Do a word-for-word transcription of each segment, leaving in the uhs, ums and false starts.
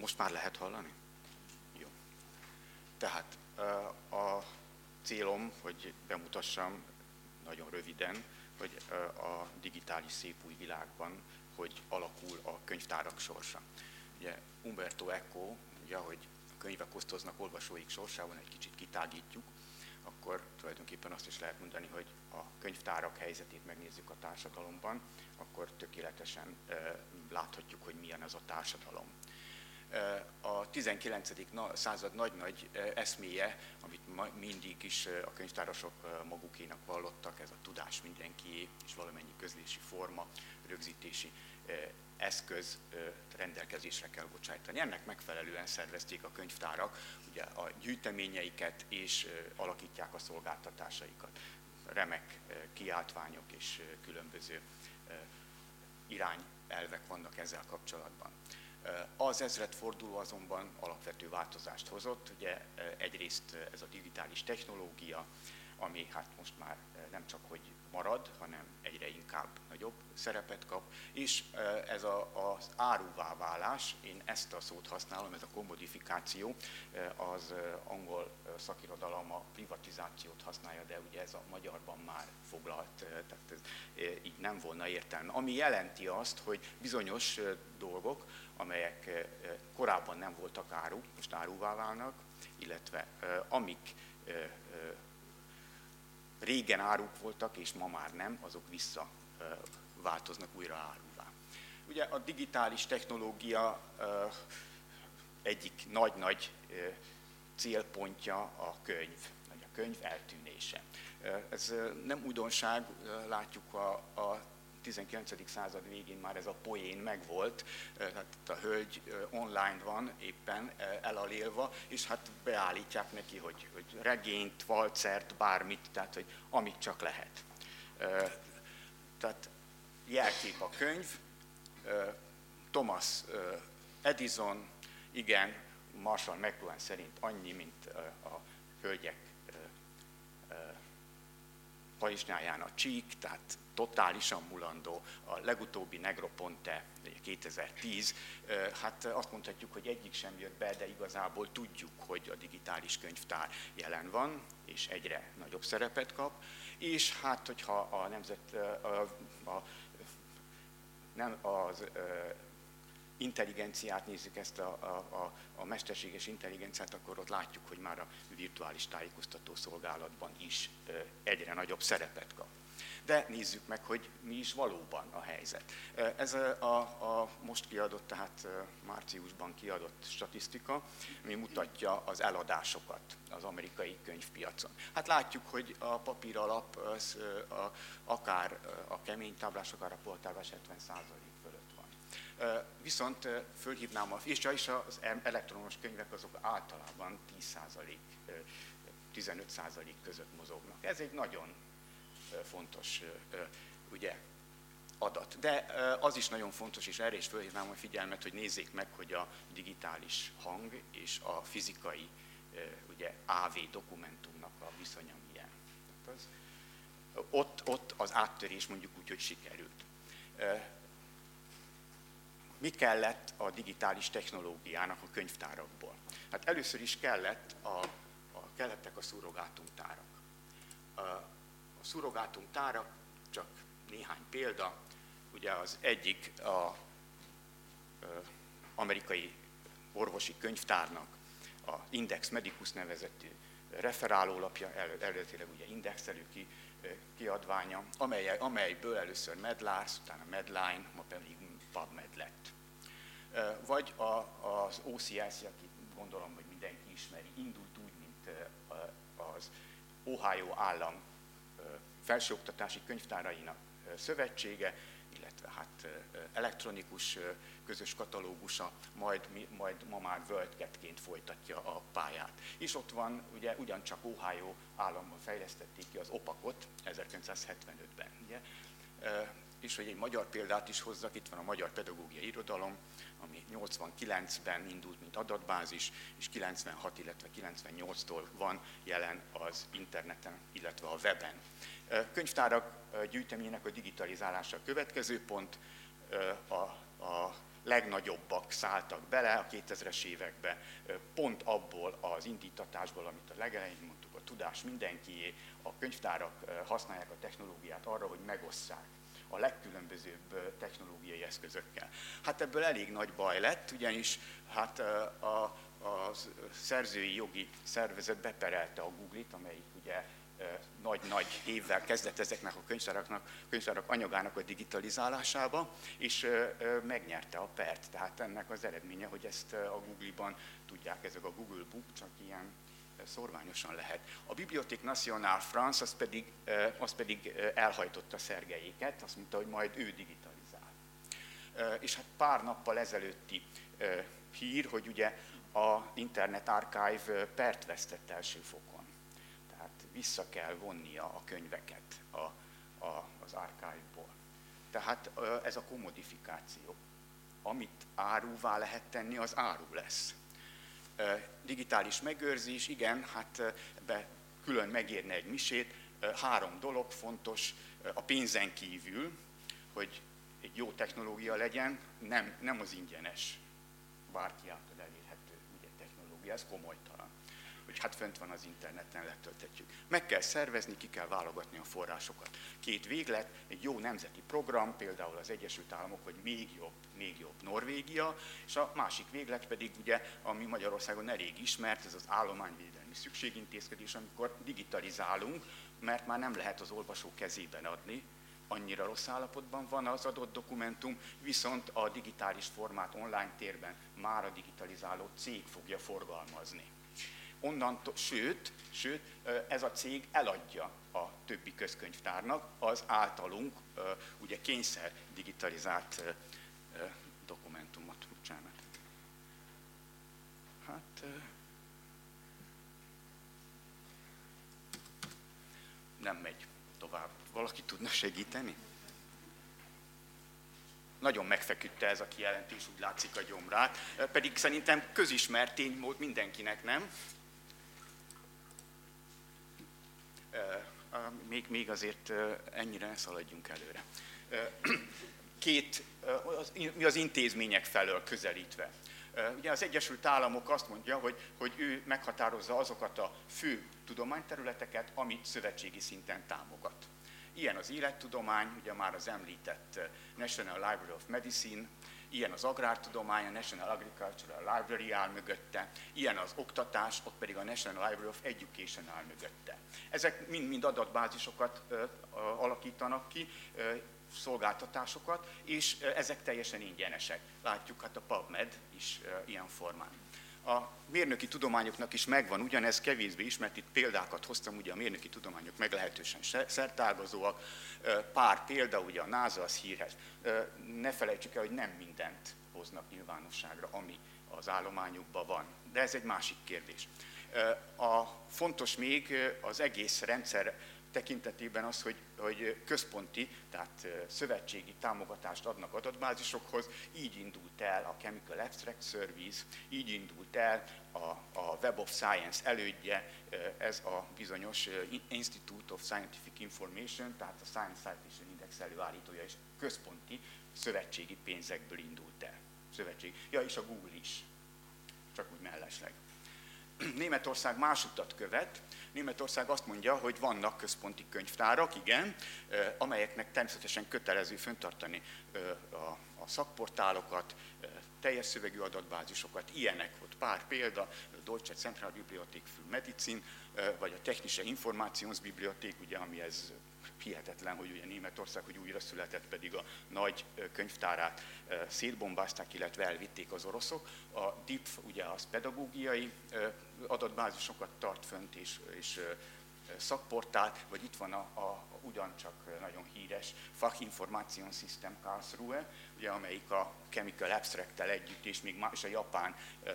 Most már lehet hallani? Jó. Tehát a célom, hogy bemutassam nagyon röviden, hogy a digitális szép új világban hogy alakul a könyvtárak sorsa. Ugye Umberto Eco, ugye, hogy a könyvek osztoznak olvasóik sorsában, egy kicsit kitágítjuk, akkor tulajdonképpen azt is lehet mondani, hogy a könyvtárak helyzetét megnézzük a társadalomban, akkor tökéletesen láthatjuk, hogy milyen ez a társadalom. A tizenkilencedik század nagy-nagy eszméje, amit mindig is a könyvtárosok magukénak vallottak, ez a tudás mindenkié, és valamennyi közlési forma, rögzítési eszköz rendelkezésre kell bocsájtani. Ennek megfelelően szervezték a könyvtárak ugye a gyűjteményeiket, és alakítják a szolgáltatásaikat. Remek kiáltványok és különböző irányelvek vannak ezzel kapcsolatban. Az ezredforduló azonban alapvető változást hozott, ugye egyrészt ez a digitális technológia, ami hát most már nem csak hogy marad, hanem egyre inkább nagyobb szerepet kap, és ez a, az áruvá válás, én ezt a szót használom, ez a kommodifikáció, az angol szakirodalom a privatizációt használja, de ugye ez a magyarban már foglalt, tehát ez így nem volna értelme. Ami jelenti azt, hogy bizonyos dolgok, amelyek korábban nem voltak áru, most áruvá válnak, illetve amik régen áruk voltak, és ma már nem, azok visszaváltoznak újra áruvá. Ugye a digitális technológia egyik nagy-nagy célpontja a könyv, vagy a könyv eltűnése. Ez nem újdonság, látjuk a, a tizenkilencedik század végén már ez a poén megvolt, tehát a hölgy online van éppen elalélva, és hát beállítják neki, hogy, hogy regényt, valcert, bármit, tehát hogy amit csak lehet. Tehát jelkép a könyv, Thomas Edison, igen, Marshall McLuhan szerint annyi, mint a hölgyek pajzsnyáján a csík, tehát totálisan mulandó. A legutóbbi Negroponte kétezer-tíz, hát azt mondhatjuk, hogy egyik sem jött be, de igazából tudjuk, hogy a digitális könyvtár jelen van, és egyre nagyobb szerepet kap. És hát, hogyha a nemzet, a, a, nem az intelligenciát nézzük, ezt a, a, a mesterséges intelligenciát, akkor ott látjuk, hogy már a virtuális tájékoztató szolgálatban is egyre nagyobb szerepet kap. De nézzük meg, hogy mi is valóban a helyzet. Ez a, a most kiadott, tehát márciusban kiadott statisztika, ami mutatja az eladásokat az amerikai könyvpiacon. Hát látjuk, hogy a papír alap, az, a, akár a kemény táblás, akár a poltárvás hetven százalék fölött van. Viszont fölhívnám, a, és az elektromos könyvek azok általában tíz százalék, tizenöt százalék között mozognak. Ez egy nagyon fontos ugye, adat. De az is nagyon fontos, és erre is fölhívnám a figyelmet, hogy nézzék meg, hogy a digitális hang és a fizikai ugye, á vé dokumentumnak a viszonya milyen. Az, ott, ott az áttörés mondjuk úgy, hogy sikerült. Mi kellett a digitális technológiának a könyvtárakból? Hát először is kellett a, a, kellettek a szurrogátumtárak. A szurrogátumtárak, csak néhány példa, ugye az egyik a amerikai orvosi könyvtárnak a Index Medicus nevezetű referálólapja, eredetileg ugye indexelő ki, kiadványa, amely, amelyből először Medlars, utána Medline, ma pedig PubMed lett. Vagy a, az o cé es, akit gondolom, hogy mindenki ismeri, indult úgy, mint az Ohio állam felsőoktatási könyvtárainak szövetsége, illetve hát elektronikus közös katalógusa, majd, majd ma már WorldCat-ként folytatja a pályát. És ott van, ugye ugyancsak Ohio államban fejlesztették ki az opakot ezerkilencszázhetvenötben. Ugye? És hogy egy magyar példát is hozzak, itt van a Magyar Pedagógiai Irodalom, ami nyolcvankilencben indult, mint adatbázis, és kilencvenhat, illetve kilencvennyolctól van jelen az interneten, illetve a weben. Könyvtárak gyűjteményének a digitalizálása a következő pont, a, a legnagyobbak szálltak bele a kétezres években, pont abból az indítatásból, amit a legelején mondtuk, a tudás mindenkié, a könyvtárak használják a technológiát arra, hogy megosszák a legkülönbözőbb technológiai eszközökkel. Hát ebből elég nagy baj lett, ugyanis hát a, a szerzői jogi szervezet beperelte a Google-t, amelyik ugye nagy-nagy évvel kezdett ezeknek a könyvtáraknak, könyvtárak anyagának a digitalizálásába, és megnyerte a pert. Tehát ennek az eredménye, hogy ezt a Google-ban tudják, ezek a Google Book csak ilyen szorványosan lehet. A Bibliothèque Nationale France az pedig, az pedig elhajtotta Szergejéket, azt mondta, hogy majd ő digitalizál. És hát pár nappal ezelőtti hír, hogy ugye a Internet Archive pert vesztett első fokon. Tehát vissza kell vonnia a könyveket a, a, az archive-ból. Tehát ez a kommodifikáció. Amit áruvá lehet tenni, az áru lesz. Digitális megőrzés, igen, hát ebbe külön megérne egy misét. Három dolog fontos a pénzen kívül, hogy egy jó technológia legyen, nem, nem az ingyenes, bárki által elérhető ugye, technológia, ez komolytalan. Hogy hát fönt van az interneten, letölthetjük. Meg kell szervezni, ki kell válogatni a forrásokat. Két véglet, egy jó nemzeti program, például az Egyesült Államok, vagy még jobb, még jobb Norvégia, és a másik véglet pedig ugye, ami Magyarországon elég ismert, ez az állományvédelmi szükségintézkedés, amikor digitalizálunk, mert már nem lehet az olvasó kezében adni, annyira rossz állapotban van az adott dokumentum, viszont a digitális formát online térben már a digitalizáló cég fogja forgalmazni. Onnantól, sőt, sőt, ez a cég eladja a többi közkönyvtárnak az általunk ugye kényszer digitalizált dokumentumot. Bocsánat. Hát, nem megy tovább. Valaki tudna segíteni? Nagyon megfeküdte ez a kijelentés, úgy látszik a gyomrát, pedig szerintem közismert tény volt mindenkinek, nem? Még, még azért ennyire ne szaladjunk előre. Két, mi az intézmények felől közelítve. Ugye az Egyesült Államok azt mondja, hogy, hogy ő meghatározza azokat a fő tudományterületeket, amit szövetségi szinten támogat. Ilyen az élettudomány, ugye már az említett National Library of Medicine, ilyen az agrártudomány, a National Agricultural Library áll mögötte, ilyen az oktatás, ott pedig a National Library of Education áll mögötte. Ezek mind-mind adatbázisokat ö, ö, alakítanak ki, ö, szolgáltatásokat, és ö, ezek teljesen ingyenesek. Látjuk, hát a PubMed is ö, ilyen formán. A mérnöki tudományoknak is megvan ugyanez, kevésbé ismert, itt példákat hoztam, ugye a mérnöki tudományok meglehetősen szertágazóak. Pár példa, ugye a NASA az hírhez. Ne felejtsük el, hogy nem mindent hoznak nyilvánosságra, ami az állományukban van, de ez egy másik kérdés. A fontos még az egész rendszer tekintetében az, hogy, hogy központi, tehát szövetségi támogatást adnak adatbázisokhoz, így indult el a Chemical Abstract Service, így indult el a, a Web of Science elődje, ez a bizonyos Institute of Scientific Information, tehát a Science Citation Index előállítója, és központi szövetségi pénzekből indult el. Szövetség. Ja, és a Google is, csak úgy mellesleg. Németország más utat követ. Németország azt mondja, hogy vannak központi könyvtárak, igen, amelyeknek természetesen kötelező fenntartani a szakportálokat, teljes szövegű adatbázisokat, ilyenek volt pár példa, a Deutsche Zentralbibliothek für Medizin, vagy a Technische Informationsbibliothek, ugye, ami ez hihetetlen, hogy ugye Németország, hogy újra született, pedig a nagy könyvtárát szétbombázták, illetve elvitték az oroszok. A dé i pé ugye az pedagógiai adatbázisokat tart fönt, és, és szakportál, vagy itt van a, a ugyancsak nagyon híres Fachinformationssystem Karlsruhe, ugye, amelyik a Chemical Abstract-tel együtt, és még más a japán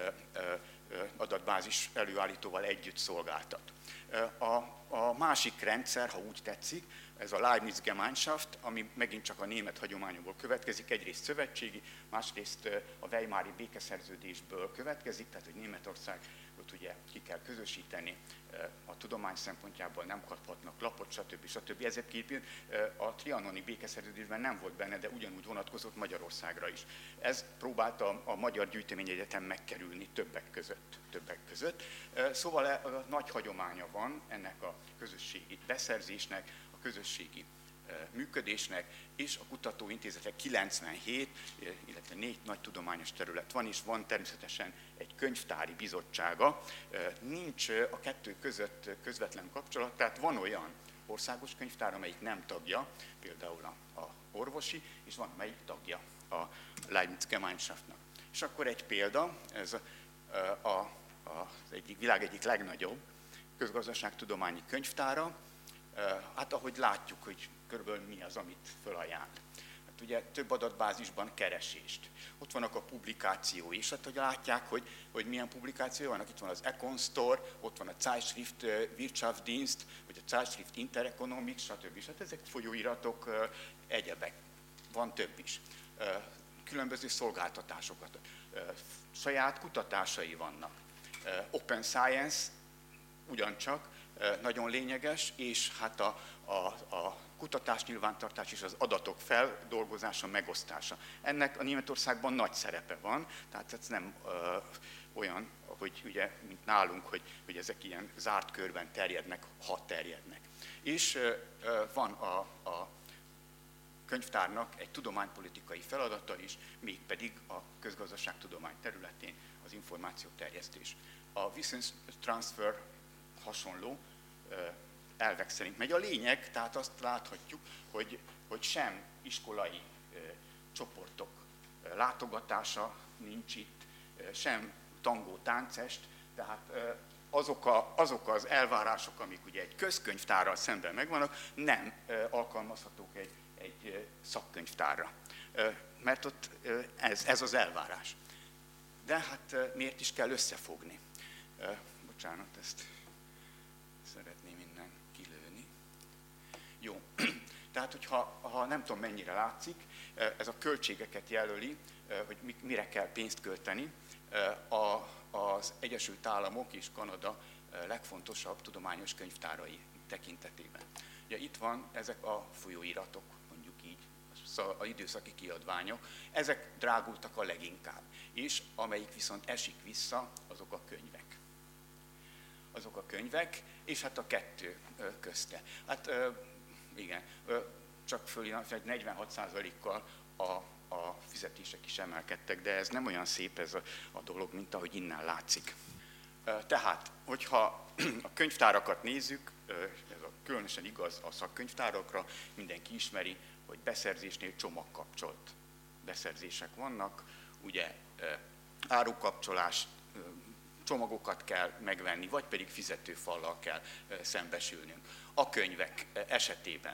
adatbázis előállítóval együtt szolgáltat. A, a másik rendszer, ha úgy tetszik, ez a Leibniz Gemeinschaft, ami megint csak a német hagyományokból következik, egyrészt szövetségi, másrészt a Weimári békeszerződésből következik, tehát hogy Németország ott ugye ki kell közösíteni, a tudomány szempontjából nem kaphatnak lapot, stb. stb. Ez egyébként a trianoni békeszerződésben nem volt benne, de ugyanúgy vonatkozott Magyarországra is. Ez próbálta a Magyar Gyűjteményegyetem megkerülni többek között. Többek között. Szóval nagy hagyománya van ennek a közösségi beszerzésnek, a közösségi működésnek, és a kutatóintézetek kilencvenhét, illetve négy nagy tudományos terület van, és van természetesen egy könyvtári bizottsága. Nincs a kettő között közvetlen kapcsolat, tehát van olyan országos könyvtár, amelyik nem tagja, például a, a orvosi, és van, amelyik tagja a Leibniz Gemeinschaftnak. És akkor egy példa, ez a, a, a, az egyik, világ egyik legnagyobb közgazdaságtudományi könyvtára. Hát ahogy látjuk, hogy körülbelül mi az, amit fölajánl. Hát ugye több adatbázisban keresést. Ott vannak a publikációi, és hát hogy látják, hogy, hogy milyen publikációi vannak. Itt van az Econ Store, ott van a Zeitschrift Wirtschaftsdienst, vagy a Zeitschrift Intereconomics, stb. Hát ezek folyóiratok, egyebek. Van több is. Különböző szolgáltatásokat. Saját kutatásai vannak. Open Science ugyancsak nagyon lényeges, és hát a, a, a kutatás, nyilvántartás és az adatok feldolgozása, megosztása. Ennek a Németországban nagy szerepe van, tehát ez nem ö, olyan, hogy ugye, mint nálunk, hogy, hogy ezek ilyen zárt körben terjednek, ha terjednek. És ö, ö, van a, a könyvtárnak egy tudománypolitikai feladata is, mégpedig a közgazdaságtudomány területén az információterjesztés. A Wissenstransfer hasonló elvek szerint megy. A lényeg, tehát azt láthatjuk, hogy, hogy sem iskolai csoportok látogatása nincs itt, sem tangó táncest, tehát azok, a, azok az elvárások, amik ugye egy közkönyvtárral szemben megvannak, nem alkalmazhatók egy, egy szakkönyvtárra. Mert ott ez, ez az elvárás. De hát miért is kell összefogni? Bocsánat, ezt szeretném innen kilőni. Jó, tehát hogyha ha nem tudom mennyire látszik, ez a költségeket jelöli, hogy mire kell pénzt költeni. Az Egyesült Államok és Kanada legfontosabb tudományos könyvtárai tekintetében. Ugye itt van ezek a folyóiratok, mondjuk így, az időszaki kiadványok, ezek drágultak a leginkább, és amelyik viszont esik vissza, azok a könyvek. Azok a könyvek, és hát a kettő közte. Hát igen, csak föl, negyvenhat százalékkal a, a fizetések is emelkedtek, de ez nem olyan szép ez a, a dolog, mint ahogy innen látszik. Tehát, hogyha a könyvtárakat nézzük, ez a különösen igaz a szakkönyvtárakra, mindenki ismeri, hogy beszerzésnél csomagkapcsolt beszerzések vannak, ugye árukapcsolás, csomagokat kell megvenni, vagy pedig fizetőfallal kell szembesülnünk. A könyvek esetében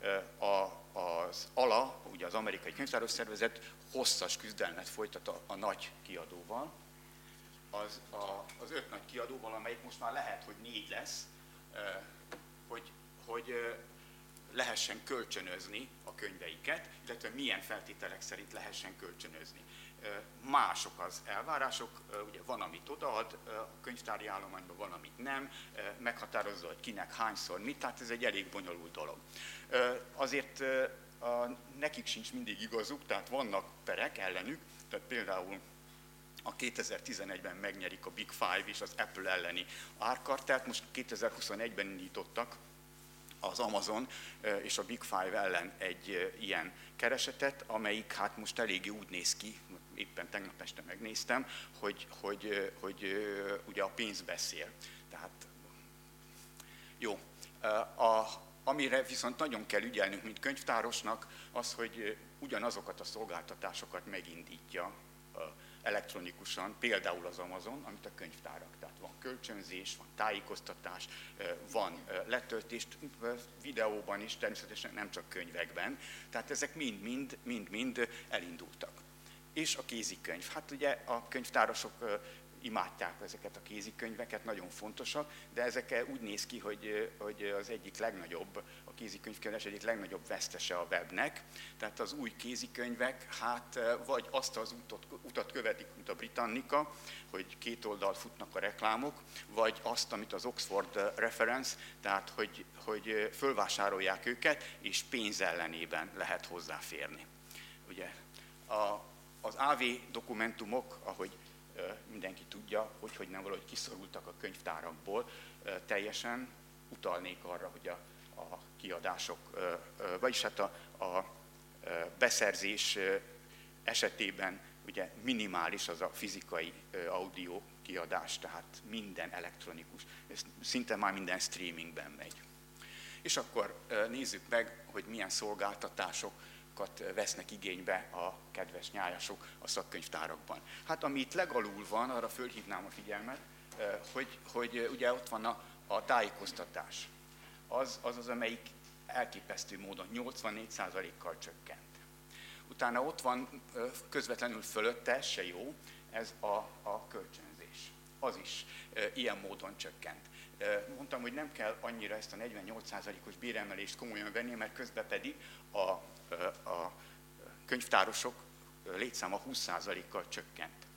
az á el á, ugye az Amerikai Könyvtáros Szervezet hosszas küzdelmet folytat a, a nagy kiadóval, az, a, az öt nagy kiadóval, amelyik most már lehet, hogy négy lesz, hogy, hogy lehessen kölcsönözni a könyveiket, illetve milyen feltételek szerint lehessen kölcsönözni. Mások az elvárások, ugye van, amit odaad a könyvtári állományban, van, amit nem, meghatározza, hogy kinek hányszor mit, tehát ez egy elég bonyolult dolog. Azért a, nekik sincs mindig igazuk, tehát vannak perek ellenük, tehát például a kétezer-tizenegyben megnyerik a Big Five és az Apple elleni árkartelt, most kétezer-huszonegyben indítottak az Amazon és a Big Five ellen egy ilyen keresetet, amelyik hát most eléggé úgy néz ki, éppen tegnap este megnéztem, hogy, hogy, hogy ugye a pénz beszél. Tehát jó. A, amire viszont nagyon kell ügyelnünk, mint könyvtárosnak, az, hogy ugyanazokat a szolgáltatásokat megindítja elektronikusan, például az Amazon, amit a könyvtárak. Tehát van kölcsönzés, van tájékoztatás, van letöltés, videóban is, természetesen nem csak könyvekben. Tehát ezek mind-mind elindultak. És a kézikönyv. Hát ugye a könyvtárosok imádták ezeket a kézikönyveket, nagyon fontosak, de ezek úgy néz ki, hogy, hogy az egyik legnagyobb, a kézikönyvkiadás egyik legnagyobb vesztese a webnek. Tehát az új kézikönyvek, hát vagy azt az utat, utat követik, mint a Britannica, hogy két oldalt futnak a reklámok, vagy azt, amit az Oxford Reference, tehát hogy, hogy fölvásárolják őket, és pénz ellenében lehet hozzáférni. Ugye, a, az á vé dokumentumok, ahogy mindenki tudja, hogy, hogy nem valahogy kiszorultak a könyvtárakból, teljesen utalnék arra, hogy a, a kiadások, vagyis hát a, a beszerzés esetében ugye minimális az a fizikai audio kiadás, tehát minden elektronikus, szinte már minden streamingben megy. És akkor nézzük meg, hogy milyen szolgáltatásokat vesznek igénybe a kedves nyájasok a szakkönyvtárakban. Hát ami itt legalul van, arra fölhívnám a figyelmet, hogy, hogy ugye ott van a, a tájékoztatás. Az, az az, amelyik elképesztő módon nyolcvannégy százalékkal csökkent. Utána ott van közvetlenül fölötte, ez se jó, ez a, a kölcsönzés. Az is ilyen módon csökkent. Mondtam, hogy nem kell annyira ezt a negyvennyolc százalékos béremelést komolyan venni, mert közben pedig a, a könyvtárosok létszáma húsz százalékkal csökkent.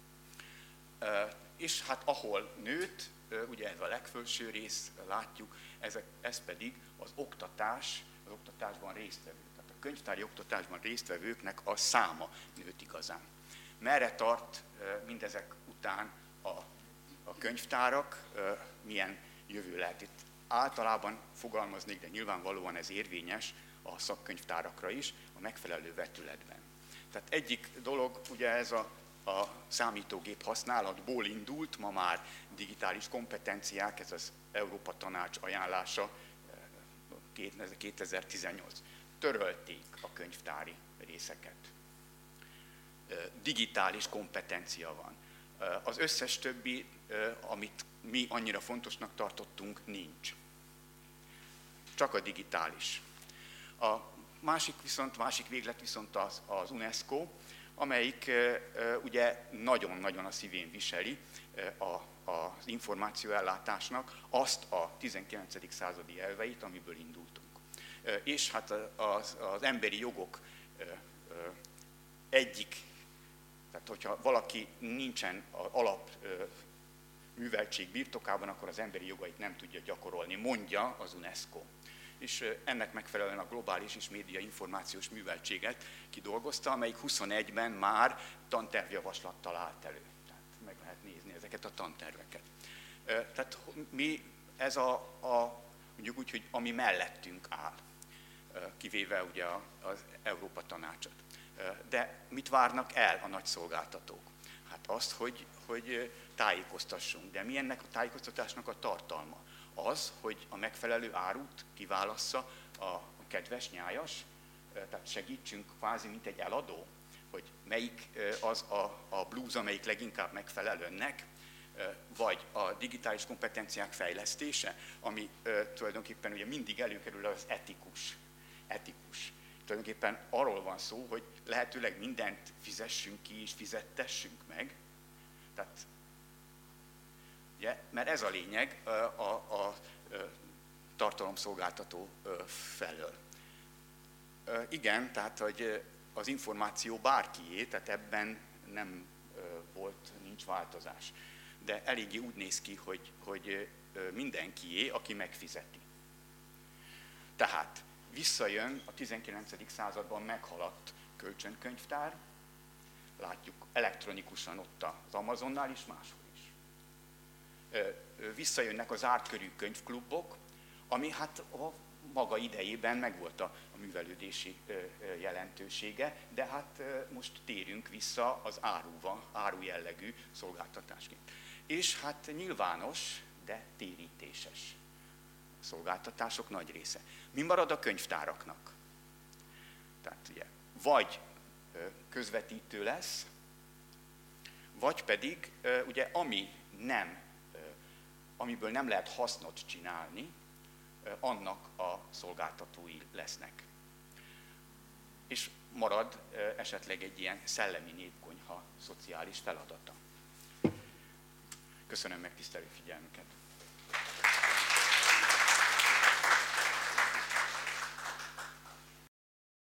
És hát ahol nőtt, ugye ez a legfelső rész, látjuk, ezek, ez pedig az oktatás, az oktatásban résztvevők. Tehát a könyvtári oktatásban résztvevőknek a száma nőtt igazán. Merre tart mindezek után a, a könyvtárak, milyen jövő lehet itt? Általában fogalmaznék, de nyilvánvalóan ez érvényes a szakkönyvtárakra is, a megfelelő vetületben. Tehát egyik dolog, ugye ez a, a számítógép használatból indult, ma már digitális kompetenciák, ez az Európa Tanács ajánlása kétezer-tizennyolc. Törölték a könyvtári részeket. Digitális kompetencia van. Az összes többi, amit mi annyira fontosnak tartottunk, nincs. Csak a digitális. A másik viszont, másik véglet viszont az, az UNESCO, amelyik ugye nagyon-nagyon a szívén viseli a, az információellátásnak azt a tizenkilencedik századi elveit, amiből indultunk. És hát az, az emberi jogok egyik, tehát hogyha valaki nincsen alap műveltség birtokában, akkor az emberi jogait nem tudja gyakorolni, mondja az UNESCO. És ennek megfelelően a globális és média információs műveltséget kidolgozta, amelyik huszonegyben már tantervjavaslattal állt elő. Tehát meg lehet nézni ezeket a tanterveket. Tehát mi ez a, a mondjuk úgy, hogy ami mellettünk áll, kivéve ugye az Európa Tanácsot. De mit várnak el a nagy szolgáltatók? Hát azt, hogy, hogy tájékoztassunk. De mi ennek a tájékoztatásnak a tartalma? Az, hogy a megfelelő árut kiválassza a kedves nyájas, tehát segítsünk kvázi, mint egy eladó, hogy melyik az a, a blúz, amelyik leginkább megfelel önnek, vagy a digitális kompetenciák fejlesztése, ami tulajdonképpen ugye mindig előkerül az etikus. etikus. Tulajdonképpen arról van szó, hogy lehetőleg mindent fizessünk ki és fizettessünk meg. Tehát, ugye, mert ez a lényeg a, a, a tartalomszolgáltató felől. Igen, tehát hogy az információ bárkié, tehát ebben nem volt, nincs változás. De eléggé úgy néz ki, hogy, hogy mindenkié, aki megfizeti. Tehát visszajön a tizenkilencedik században meghaladt kölcsönkönyvtár, látjuk elektronikusan ott az Amazonnál is, máshol is. Visszajönnek az ártkörű könyvklubok, ami hát a maga idejében megvolt a művelődési jelentősége, de hát most térünk vissza az áruva, áru jellegű szolgáltatásként. És hát nyilvános, de térítéses szolgáltatások nagy része. Mi marad a könyvtáraknak? Tehát ugye, vagy közvetítő lesz, vagy pedig ugye ami nem, amiből nem lehet hasznot csinálni, annak a szolgáltatói lesznek. És marad esetleg egy ilyen szellemi népkonyha szociális feladata. Köszönöm megtisztelő figyelmüket.